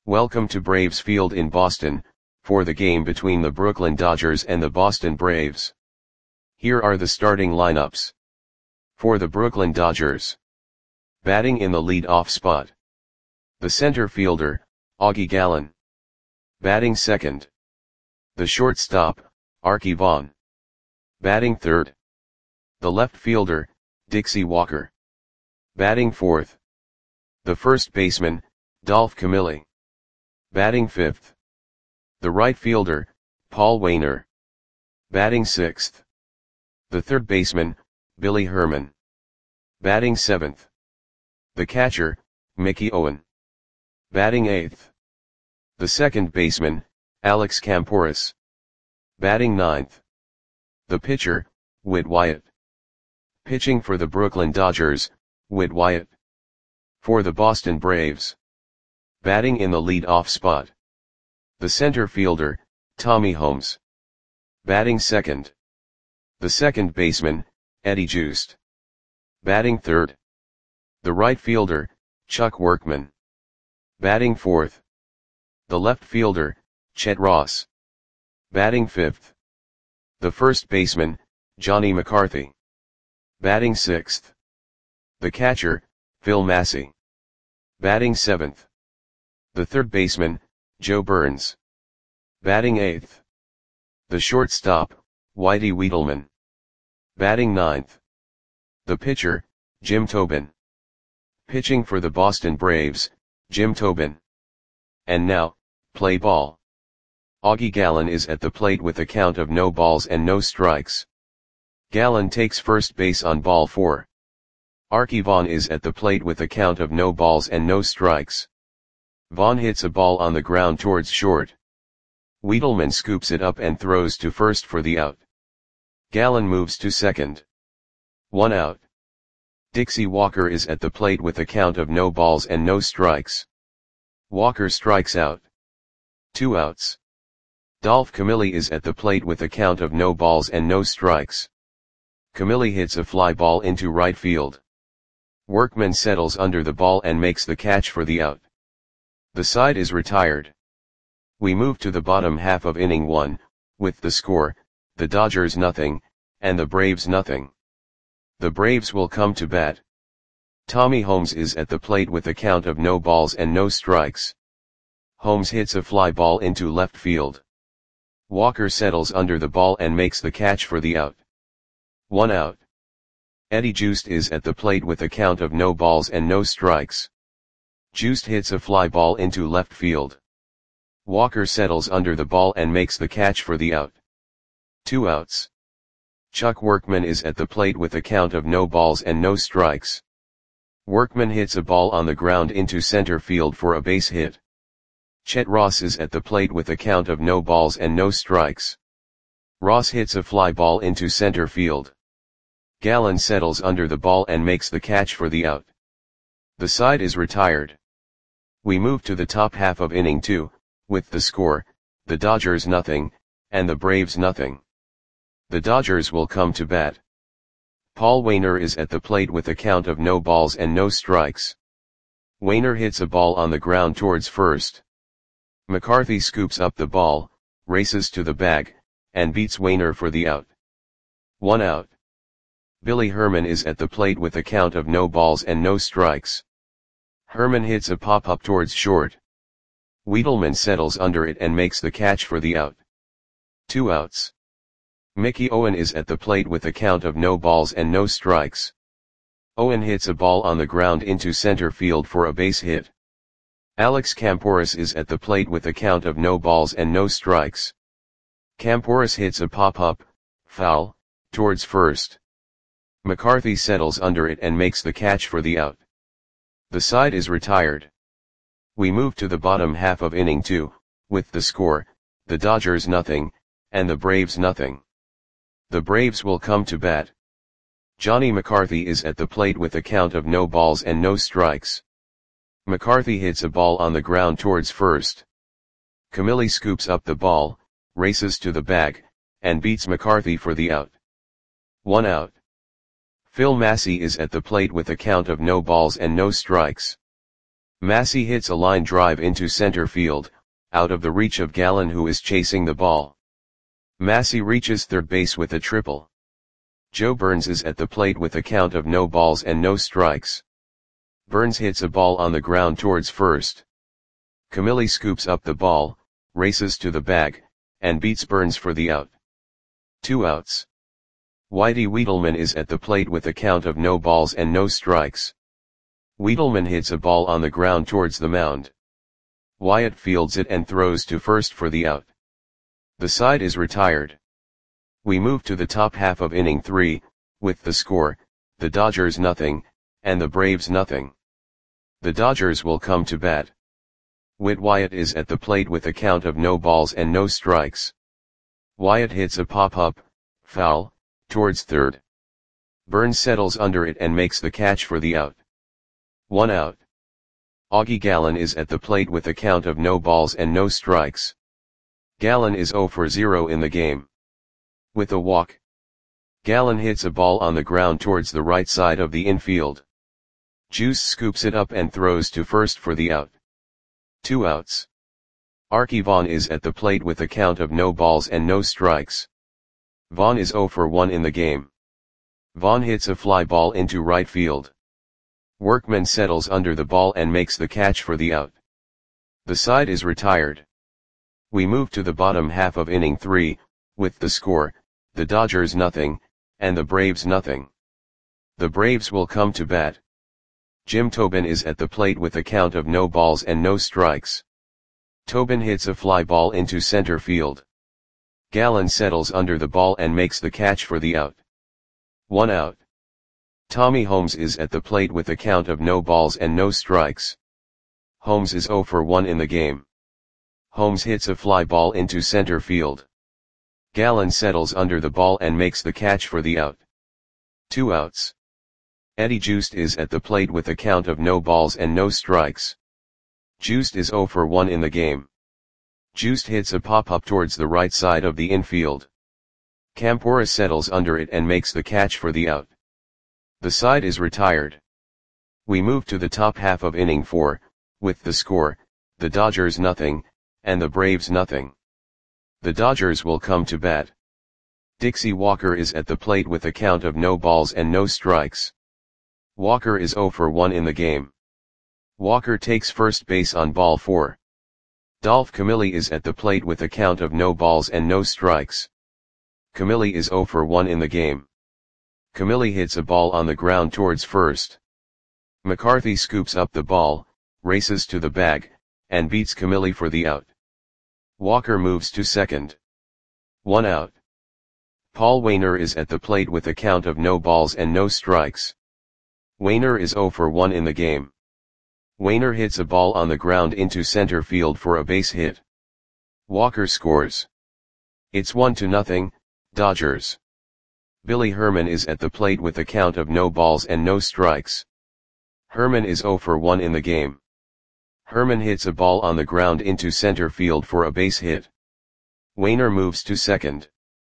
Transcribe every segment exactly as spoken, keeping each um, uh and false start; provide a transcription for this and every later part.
Welcome to Braves Field in Boston, for the game between the Brooklyn Dodgers and the Boston Braves. Here are the starting lineups. For the Brooklyn Dodgers. Batting in the lead-off spot. The center fielder, Augie Gallen. Batting second. The shortstop, Arky Vaughan. Batting third. The left fielder, Dixie Walker. Batting fourth. The first baseman, Dolph Camilli. Batting fifth. The right fielder, Paul Waner. Batting sixth. The third baseman, Billy Herman. Batting seventh. The catcher, Mickey Owen. Batting eighth. The second baseman, Alex Kamporus. Batting ninth. The pitcher, Whit Wyatt. Pitching for the Brooklyn Dodgers, Whit Wyatt. For the Boston Braves. Batting in the lead-off spot. The center fielder, Tommy Holmes. Batting second. The second baseman, Eddie Joost. Batting third. The right fielder, Chuck Workman. Batting fourth. The left fielder, Chet Ross. Batting fifth. The first baseman, Johnny McCarthy. Batting sixth. The catcher, Phil Massey. Batting seventh. The third baseman, Joe Burns. Batting eighth. The shortstop, Whitey Wiedelman. Batting ninth. The pitcher, Jim Tobin. Pitching for the Boston Braves, Jim Tobin. And now, play ball. Augie Gallen is at the plate with a count of no balls and no strikes. Gallen takes first base on ball four. Arky Vaughan is at the plate with a count of no balls and no strikes. Vaughan hits a ball on the ground towards short. Wiedelman scoops it up and throws to first for the out. Gallen moves to second. One out. Dixie Walker is at the plate with a count of no balls and no strikes. Walker strikes out. Two outs. Dolph Camilli is at the plate with a count of no balls and no strikes. Camilli hits a fly ball into right field. Workman settles under the ball and makes the catch for the out. The side is retired. We move to the bottom half of inning one, with the score, the Dodgers nothing, and the Braves nothing. The Braves will come to bat. Tommy Holmes is at the plate with a count of no balls and no strikes. Holmes hits a fly ball into left field. Walker settles under the ball and makes the catch for the out. One out. Eddie Joost is at the plate with a count of no balls and no strikes. Joost hits a fly ball into left field. Walker settles under the ball and makes the catch for the out. Two outs. Chuck Workman is at the plate with a count of no balls and no strikes. Workman hits a ball on the ground into center field for a base hit. Chet Ross is at the plate with a count of no balls and no strikes. Ross hits a fly ball into center field. Gallen settles under the ball and makes the catch for the out. The side is retired. We move to the top half of inning two, with the score, the Dodgers nothing, and the Braves nothing. The Dodgers will come to bat. Paul Waner is at the plate with a count of no balls and no strikes. Waner hits a ball on the ground towards first. McCarthy scoops up the ball, races to the bag, and beats Waner for the out. One out. Billy Herman is at the plate with a count of no balls and no strikes. Herman hits a pop-up towards short. Wiedelman settles under it and makes the catch for the out. Two outs. Mickey Owen is at the plate with a count of no balls and no strikes. Owen hits a ball on the ground into center field for a base hit. Alex Kamporus is at the plate with a count of no balls and no strikes. Kamporus hits a pop-up, foul, towards first. McCarthy settles under it and makes the catch for the out. The side is retired. We move to the bottom half of inning two, with the score, the Dodgers nothing, and the Braves nothing. The Braves will come to bat. Johnny McCarthy is at the plate with a count of no balls and no strikes. McCarthy hits a ball on the ground towards first. Camilli scoops up the ball, races to the bag, and beats McCarthy for the out. One out. Phil Massey is at the plate with a count of no balls and no strikes. Massey hits a line drive into center field, out of the reach of Gallen, who is chasing the ball. Massey reaches third base with a triple. Joe Burns is at the plate with a count of no balls and no strikes. Burns hits a ball on the ground towards first. Camilli scoops up the ball, races to the bag, and beats Burns for the out. Two outs. Whitey Wiedelman is at the plate with a count of no balls and no strikes. Wiedelman hits a ball on the ground towards the mound. Wyatt fields it and throws to first for the out. The side is retired. We move to the top half of inning three, with the score, the Dodgers nothing, and the Braves nothing. The Dodgers will come to bat. Whit Wyatt is at the plate with a count of no balls and no strikes. Wyatt hits a pop-up, foul, towards third. Burns settles under it and makes the catch for the out. One out. Augie Gallen is at the plate with a count of no balls and no strikes. Gallen is zero for zero in the game. With a walk, Gallen hits a ball on the ground towards the right side of the infield. Juice scoops it up and throws to first for the out. Two outs. Arky Vaughan is at the plate with a count of no balls and no strikes. Vaughan is zero for one in the game. Vaughan hits a fly ball into right field. Workman settles under the ball and makes the catch for the out. The side is retired. We move to the bottom half of inning three, with the score, the Dodgers nothing, and the Braves nothing. The Braves will come to bat. Jim Tobin is at the plate with a count of no balls and no strikes. Tobin hits a fly ball into center field. Gallen settles under the ball and makes the catch for the out. One out. Tommy Holmes is at the plate with a count of no balls and no strikes. Holmes is zero for one in the game. Holmes hits a fly ball into center field. Gallen settles under the ball and makes the catch for the out. Two outs. Eddie Joost is at the plate with a count of no balls and no strikes. Joost is zero for one in the game. Joost hits a pop-up towards the right side of the infield. Campora settles under it and makes the catch for the out. The side is retired. We move to the top half of inning four, with the score, the Dodgers nothing, and the Braves nothing. The Dodgers will come to bat. Dixie Walker is at the plate with a count of no balls and no strikes. Walker is zero for one in the game. Walker takes first base on ball four. Dolph Camilli is at the plate with a count of no balls and no strikes. Camilli is zero for one in the game. Camilli hits a ball on the ground towards first. McCarthy scoops up the ball, races to the bag, and beats Camilli for the out. Walker moves to second. One out. Paul Wainer is at the plate with a count of no balls and no strikes. Wainer is zero for one in the game. Wainer hits a ball on the ground into center field for a base hit. Walker scores. It's one to nothing, Dodgers. Billy Herman is at the plate with a count of no balls and no strikes. Herman is zero for one in the game. Herman hits a ball on the ground into center field for a base hit. Wainer moves to second.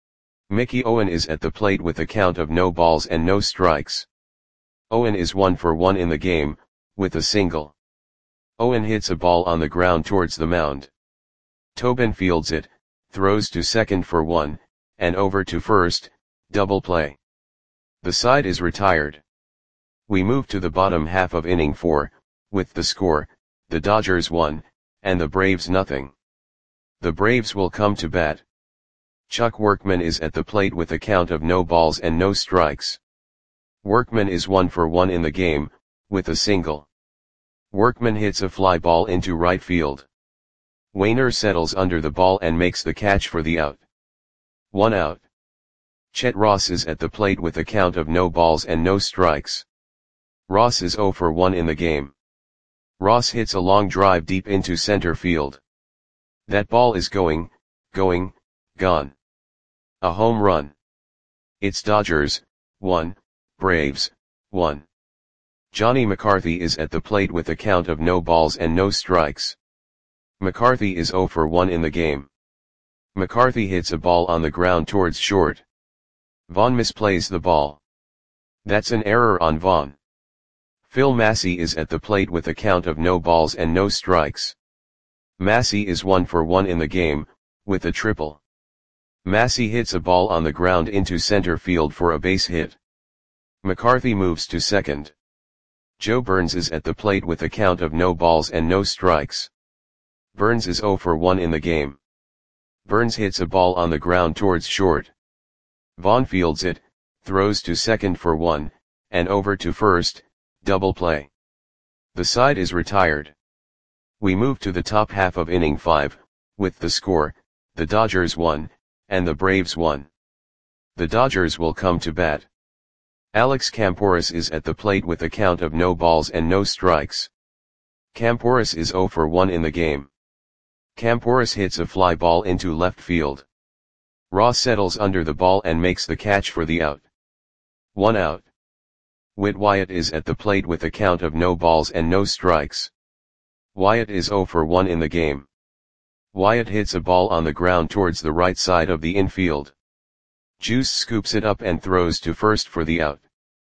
Mickey Owen is at the plate with a count of no balls and no strikes. Owen is one for one in the game, with a single. Owen hits a ball on the ground towards the mound. Tobin fields it, throws to second for one, and over to first, double play. The side is retired. We move to the bottom half of inning four, with the score, the Dodgers one, and the Braves nothing. The Braves will come to bat. Chuck Workman is at the plate with a count of no balls and no strikes. Workman is one for one in the game, with a single. Workman hits a fly ball into right field. Wainer settles under the ball and makes the catch for the out. One out. Chet Ross is at the plate with a count of no balls and no strikes. Ross is zero for one in the game. Ross hits a long drive deep into center field. That ball is going, going, gone. A home run. It's Dodgers, one, Braves, one. Johnny McCarthy is at the plate with a count of no balls and no strikes. McCarthy is zero for one in the game. McCarthy hits a ball on the ground towards short. Vaughn misplays the ball. That's an error on Vaughn. Phil Massey is at the plate with a count of no balls and no strikes. Massey is one for one in the game, with a triple. Massey hits a ball on the ground into center field for a base hit. McCarthy moves to second. Joe Burns is at the plate with a count of no balls and no strikes. Burns is zero for one in the game. Burns hits a ball on the ground towards short. Vaughn fields it, throws to second for one, and over to first, double play. The side is retired. We move to the top half of inning five, with the score, the Dodgers won, and the Braves won. The Dodgers will come to bat. Alex Camporis is at the plate with a count of no balls and no strikes. Camporis is zero for one in the game. Camporis hits a fly ball into left field. Ross settles under the ball and makes the catch for the out. One out. Whit Wyatt is at the plate with a count of no balls and no strikes. Wyatt is zero for one in the game. Wyatt hits a ball on the ground towards the right side of the infield. Juice scoops it up and throws to first for the out.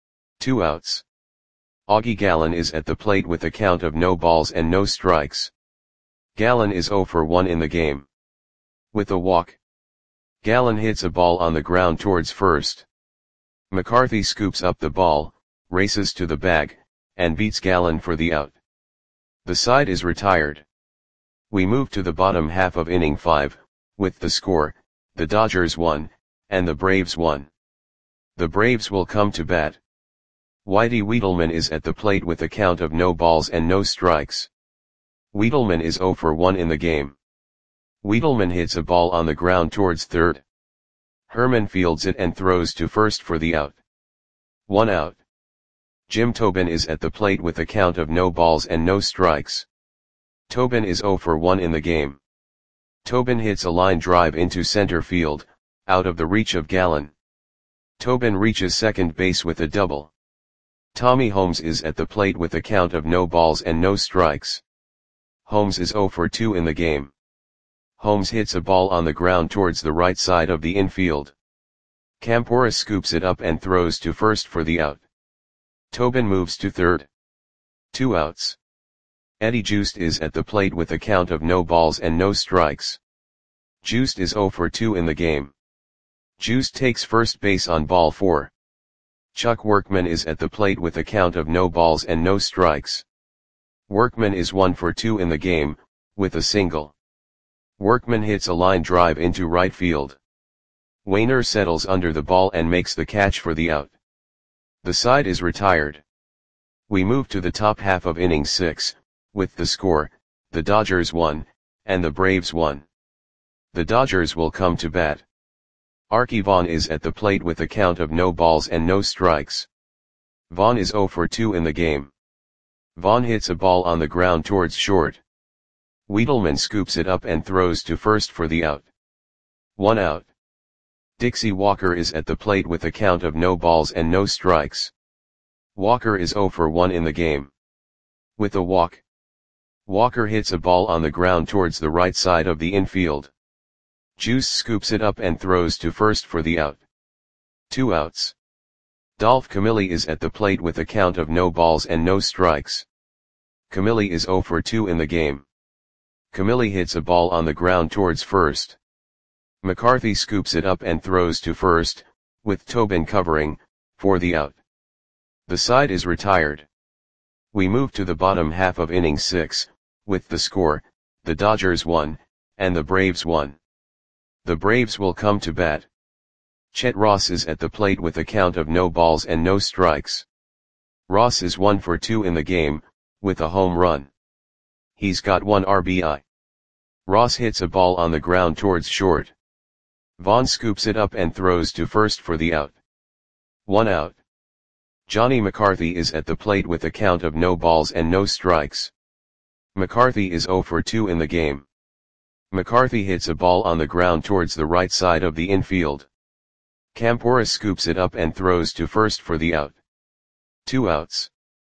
Two outs. Augie Gallen is at the plate with a count of no balls and no strikes. Gallen is zero for one in the game. With a walk. Gallen hits a ball on the ground towards first. McCarthy scoops up the ball, races to the bag, and beats Gallen for the out. The side is retired. We move to the bottom half of inning five, with the score, the Dodgers won, and the Braves won. The Braves will come to bat. Whitey Wiedelman is at the plate with a count of no balls and no strikes. Wiedelman is zero for one in the game. Wiedelman hits a ball on the ground towards third. Herman fields it and throws to first for the out. One out. Jim Tobin is at the plate with a count of no balls and no strikes. Tobin is zero for one in the game. Tobin hits a line drive into center field, out of the reach of Gallen. Tobin reaches second base with a double. Tommy Holmes is at the plate with a count of no balls and no strikes. Holmes is zero for two in the game. Holmes hits a ball on the ground towards the right side of the infield. Camporis scoops it up and throws to first for the out. Tobin moves to third. Two outs. Eddie Joost is at the plate with a count of no balls and no strikes. Joost is zero for two in the game. Joost takes first base on ball four. Chuck Workman is at the plate with a count of no balls and no strikes. Workman is one for two in the game, with a single. Workman hits a line drive into right field. Wainer settles under the ball and makes the catch for the out. The side is retired. We move to the top half of inning six, with the score, the Dodgers won, and the Braves won. The Dodgers will come to bat. Archie Vaughn is at the plate with a count of no balls and no strikes. Vaughn is zero for two in the game. Vaughn hits a ball on the ground towards short. Wiedelman scoops it up and throws to first for the out. One out. Dixie Walker is at the plate with a count of no balls and no strikes. Walker is zero for one in the game. With a walk. Walker hits a ball on the ground towards the right side of the infield. Juice scoops it up and throws to first for the out. Two outs. Dolph Camilli is at the plate with a count of no balls and no strikes. Camilli is zero for two in the game. Camilli hits a ball on the ground towards first. McCarthy scoops it up and throws to first, with Tobin covering, for the out. The side is retired. We move to the bottom half of inning six, with the score, the Dodgers won, and the Braves won. The Braves will come to bat. Chet Ross is at the plate with a count of no balls and no strikes. Ross is one for two in the game, with a home run. He's got one R B I. Ross hits a ball on the ground towards short. Vaughn scoops it up and throws to first for the out. One out. Johnny McCarthy is at the plate with a count of no balls and no strikes. McCarthy is zero for two in the game. McCarthy hits a ball on the ground towards the right side of the infield. Camporis scoops it up and throws to first for the out. Two outs.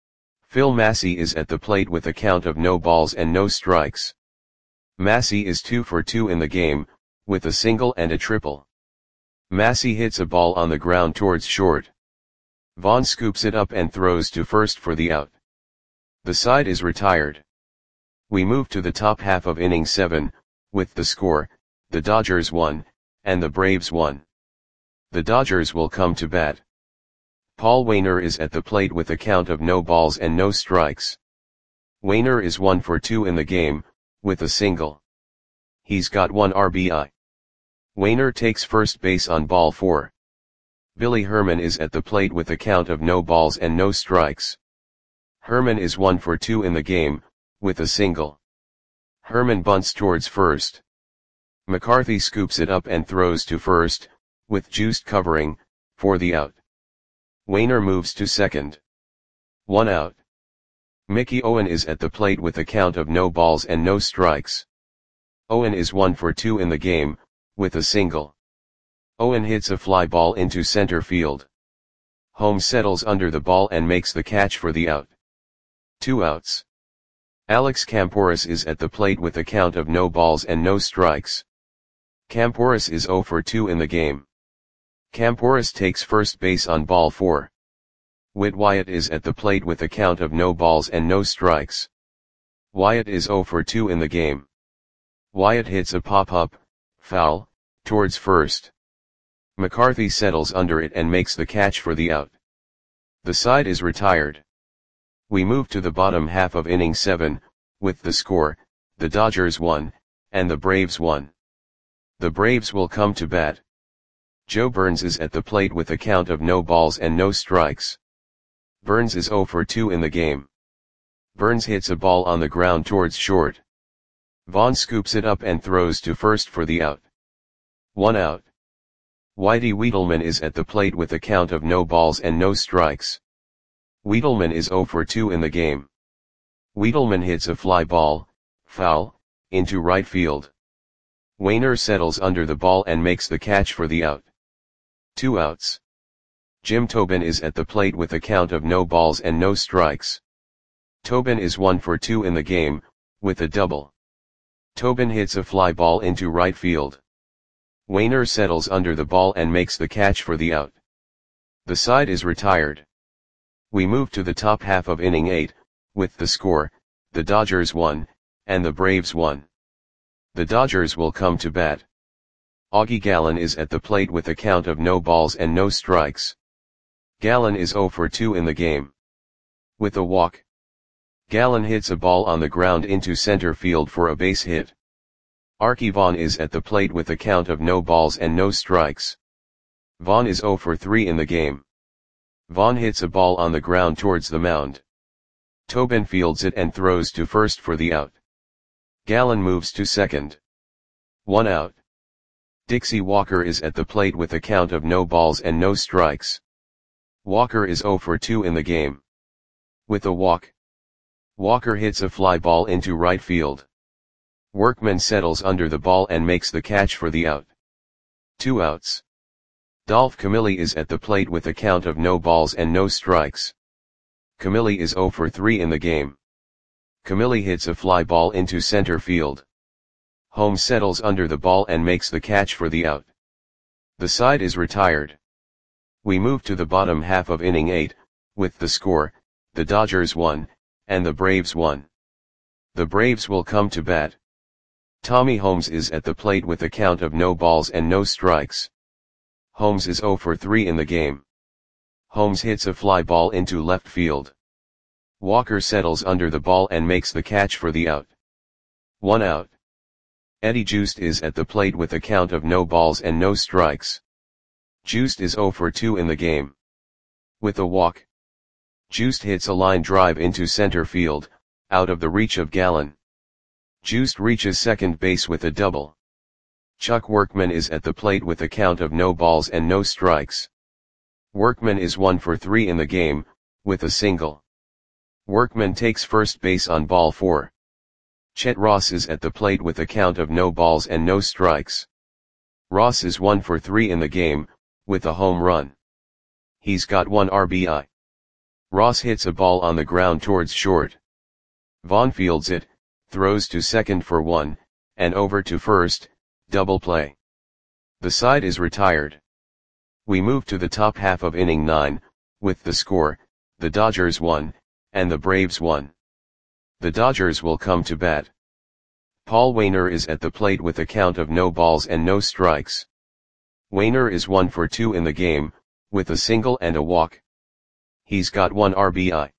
Phil Massey is at the plate with a count of no balls and no strikes. Massey is two for two in the game, with a single and a triple. Massey hits a ball on the ground towards short. Vaughn scoops it up and throws to first for the out. The side is retired. We move to the top half of inning seven, with the score, the Dodgers won, and the Braves won. The Dodgers will come to bat. Paul Waner is at the plate with a count of no balls and no strikes. Waner is one for two in the game, with a single. He's got one R B I. Waner takes first base on ball four. Billy Herman is at the plate with a count of no balls and no strikes. Herman is one for two in the game, with a single. Herman bunts towards first. McCarthy scoops it up and throws to first, with Juiced covering, for the out. Waner moves to second. One out. Mickey Owen is at the plate with a count of no balls and no strikes. Owen is one for two in the game, with a single. Owen hits a fly ball into center field. Holmes settles under the ball and makes the catch for the out. Two outs. Alex Camporis is at the plate with a count of no balls and no strikes. Camporis is zero for two in the game. Camporis takes first base on ball four. Whit Wyatt is at the plate with a count of no balls and no strikes. Wyatt is zero for two in the game. Wyatt hits a pop-up, foul, towards first. McCarthy settles under it and makes the catch for the out. The side is retired. We move to the bottom half of inning seven, with the score, the Dodgers won, and the Braves won. The Braves will come to bat. Joe Burns is at the plate with a count of no balls and no strikes. Burns is zero for two in the game. Burns hits a ball on the ground towards short. Vaughn scoops it up and throws to first for the out. One out. Whitey Wiedelman is at the plate with a count of no balls and no strikes. Wiedelman is zero for two in the game. Wiedelman hits a fly ball, foul, into right field. Waner settles under the ball and makes the catch for the out. Two outs. Jim Tobin is at the plate with a count of no balls and no strikes. Tobin is one for two in the game, with a double. Tobin hits a fly ball into right field. Waner settles under the ball and makes the catch for the out. The side is retired. We move to the top half of inning eight, with the score, the Dodgers won, and the Braves won. The Dodgers will come to bat. Augie Gallen is at the plate with a count of no balls and no strikes. Gallen is zero for two in the game. With a walk. Gallen hits a ball on the ground into center field for a base hit. Arky Vaughan is at the plate with a count of no balls and no strikes. Vaughan is zero for three in the game. Vaughan hits a ball on the ground towards the mound. Tobin fields it and throws to first for the out. Gallen moves to second. One out. Dixie Walker is at the plate with a count of no balls and no strikes. Walker is zero for two in the game. With a walk. Walker hits a fly ball into right field. Workman settles under the ball and makes the catch for the out. Two outs. Dolph Camilli is at the plate with a count of no balls and no strikes. Camilli is zero for three in the game. Camilli hits a fly ball into center field. Holmes settles under the ball and makes the catch for the out. The side is retired. We move to the bottom half of inning eight, with the score, the Dodgers won, and the Braves won. The Braves will come to bat. Tommy Holmes is at the plate with a count of no balls and no strikes. Holmes is zero for three in the game. Holmes hits a fly ball into left field. Walker settles under the ball and makes the catch for the out. One out. Eddie Juiced is at the plate with a count of no balls and no strikes. Juiced is zero for two in the game. With a walk. Juiced hits a line drive into center field, out of the reach of Gallen. Juiced reaches second base with a double. Chuck Workman is at the plate with a count of no balls and no strikes. Workman is one for three in the game, with a single. Workman takes first base on ball four. Chet Ross is at the plate with a count of no balls and no strikes. Ross is one for three in the game, with a home run. He's got one R B I. Ross hits a ball on the ground towards short. Vaughn fields it, throws to second for one, and over to first, double play. The side is retired. We move to the top half of inning nine, with the score, the Dodgers won, and the Braves won. The Dodgers will come to bat. Paul Waner is at the plate with a count of no balls and no strikes. Waner is one for two in the game, with a single and a walk. He's got one R B I.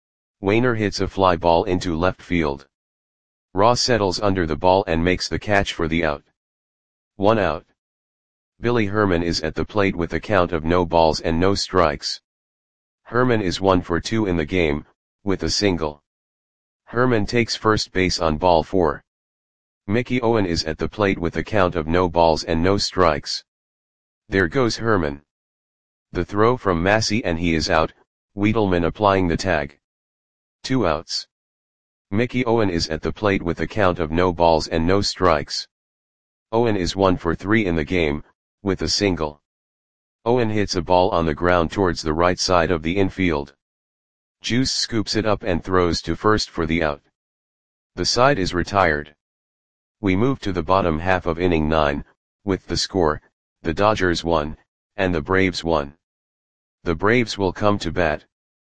Waner hits a fly ball into left field. Ross settles under the ball and makes the catch for the out. One out. Billy Herman is at the plate with a count of no balls and no strikes. Herman is one for two in the game, with a single. Herman takes first base on ball four. Mickey Owen is at the plate with a count of no balls and no strikes. There goes Herman. The throw from Massey and he is out, Wiedelman applying the tag. Two outs. Mickey Owen is at the plate with a count of no balls and no strikes. Owen is one for three in the game, with a single. Owen hits a ball on the ground towards the right side of the infield. Juice scoops it up and throws to first for the out. The side is retired. We move to the bottom half of inning nine, with the score, the Dodgers won, and the Braves won. The Braves will come to bat.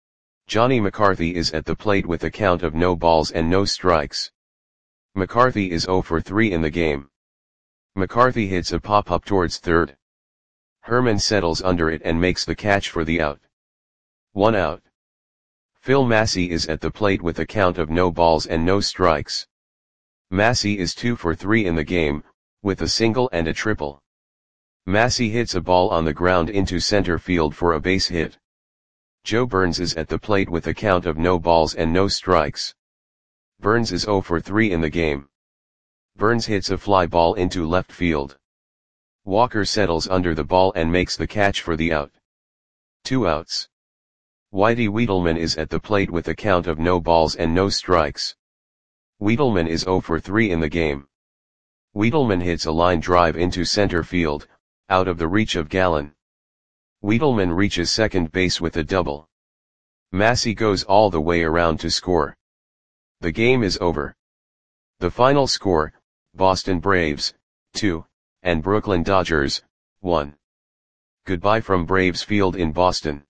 Johnny McCarthy is at the plate with a count of no balls and no strikes. McCarthy is zero for three in the game. McCarthy hits a pop-up towards third. Herman settles under it and makes the catch for the out. One out. Phil Massey is at the plate with a count of no balls and no strikes. Massey is two for three in the game, with a single and a triple. Massey hits a ball on the ground into center field for a base hit. Joe Burns is at the plate with a count of no balls and no strikes. Burns is zero for three in the game. Burns hits a fly ball into left field. Walker settles under the ball and makes the catch for the out. Two outs. Whitey Wiedelman is at the plate with a count of no balls and no strikes. Wiedelman is zero for three in the game. Wiedelman hits a line drive into center field, out of the reach of Gallen. Wiedelman reaches second base with a double. Massey goes all the way around to score. The game is over. The final score, Boston Braves, two, and Brooklyn Dodgers, one. Goodbye from Braves Field in Boston.